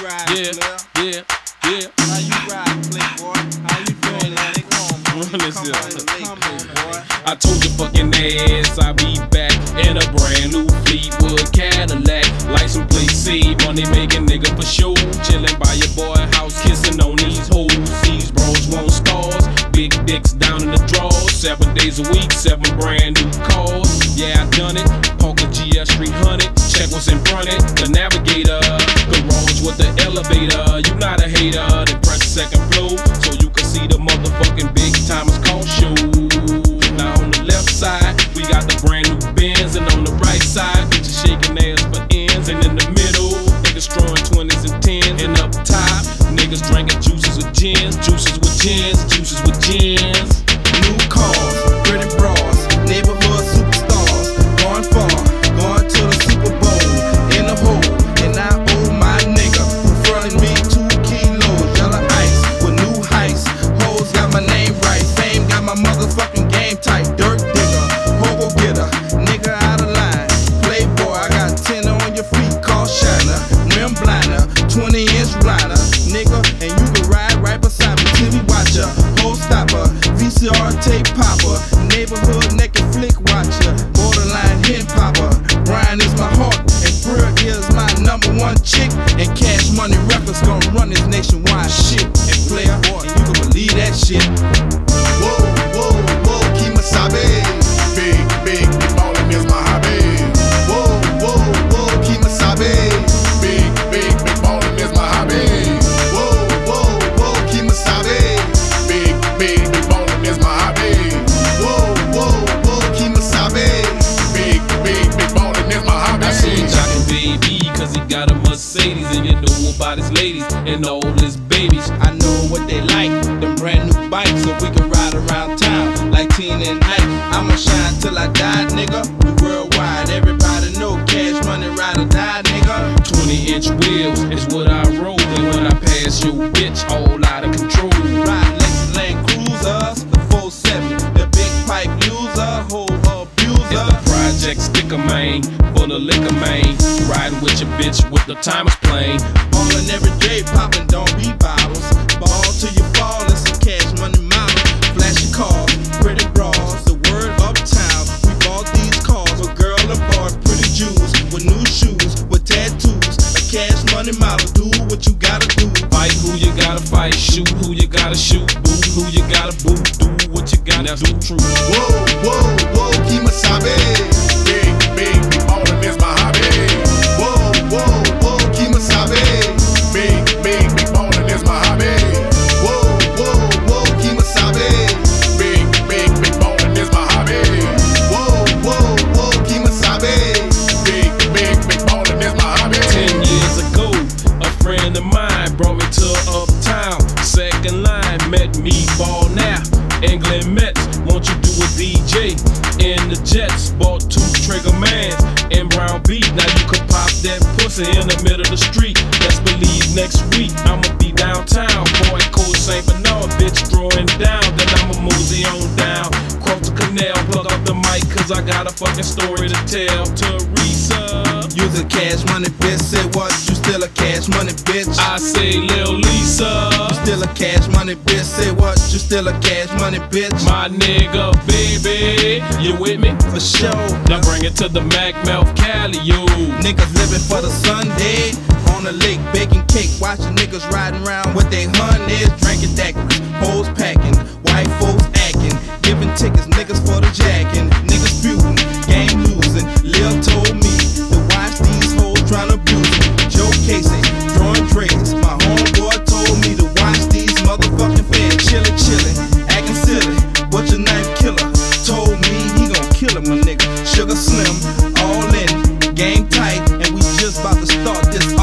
Yeah, yeah, yeah. How you ride, Playboy? How you doing, nigga? Run this Come here. on, boy. I told your fucking ass I'll be back in a brand new Fleetwood Cadillac. License plate C, money making nigga for sure. Chillin' by your boy house, kissing on these hoes. These bros want stars, big dicks down in the drawers. 7 days a week, 7 brand new cars. Yeah, I done it. Parker GS 300. Check what's in front it. The Navigator, garage with the elevator. You not a hater. They press the second floor so you can see the motherfucking big timers call show. Now on the left side, we got the brand new Benz, and on the right side, bitches shaking ass for ends. And in the middle, niggas throwing 20s and 10s. And up top, niggas drinking juices with gins, juices with gins, juices with gins. New cars, pretty bras, neighborhood superstars. Going far, going to the Super Bowl. In the hole, and I owe my nigga who fronted me 2 kilos. Yellow ice with new heights. Hoes got my name right. Fame got my motherfucking game tight. Dirt digger, hobo getter, nigga out of line. Playboy, I got 10 on your feet, call shiner. Rim blinder, 20-inch rider, nigga, and you can ride right beside me. TV watcher, whole stopper, VCR tape popper, neighborhood naked flick watcher, borderline hen popper. Brian is my heart, and Brooke is my #1 chick. And Cash Money Records gonna run this nationwide shit. And player, and you can believe that shit. Whoa, whoa, whoa, Kemosabe. Big, big, big ballin' is my hobby. Whoa, whoa, whoa, Kemosabe. Big, big, big ballin' is my hobby. Whoa, whoa, whoa, Kemosabe. Big, big, big ballin' is my hobby. Whoa, whoa, whoa, Kemosabe. Big, big, big ballin' is my hobby. I seen Jockin' Baby, cause he got a Mercedes. And you know about his ladies and all his babies. I know what they like, them brand new bikes, so we can ride around town like Tina and Ike. I'ma shine till I die, nigga. We worldwide, everybody know Cash Money ride or die, nigga. 20-inch wheels is what I roll. And when I pass your bitch, all out of control. Ride Lexus Land Cruisers, the 4-7, the big pipe user, whole It's abuser. the project sticker, man, for the liquor, man. Riding with your bitch with the timers playing. Ballin' every day, poppin' don't be bottles. Ball till you fall, it's a Cash Money model. Flashy cars, pretty bras, the word uptown. We bought these cars for girl and boy, pretty Jews with new shoes, with tattoos. A Cash Money model, do what you gotta do. Fight who you gotta fight, shoot who you gotta shoot, boo who you gotta boo, do what you gotta do. True. Whoa, whoa, whoa, Kemosabe. Big, big, big ballin' is my hobby. Whoa, whoa, whoa, Kemosabe. Big, big, big ballin' is my hobby. Whoa, whoa, whoa, Kemosabe. Big, big, big ballin' is my hobby. Whoa, whoa, whoa, Kemosabe. Big, big, big ballin' is my hobby. 10 years ago, a friend of mine brought me to uptown. Second line, met me, ball now. England Mets, won't you do a DJ? In the Jets, bought 2 trigger mans in Brown Beat. Now you can pop that pussy in the middle of the street. Best believe next week I'ma be downtown. Boy, Cold St. Bernard, bitch throwing down. Then I'ma mosey on down. Cross the canal, plug up the mic, cause I got a fucking story to tell. Teresa, You's a Cash Money bitch, say what? You still a Cash Money bitch. I say Lil Lisa. Still a Cash Money bitch, say what? You still a Cash Money bitch. My nigga, baby, you with me? For sure. Now bring it to the Mac Mouth Cali, yo. Niggas living for the Sunday. On the lake baking cake, watching niggas riding around with they honeys, drinking daiquiris, hoes packing, white folks acting, giving tickets, niggas for the jacking, niggas feuding, game losing. Lil told me to watch these hoes trying to abuse me. Joe Casey, drawing trays. My homeboy told me to watch these motherfucking fans chillin', acting silly. What's your knife killer? Told me he gon' kill him, my nigga. Sugar Slim, all in, game tight, and we just about to start this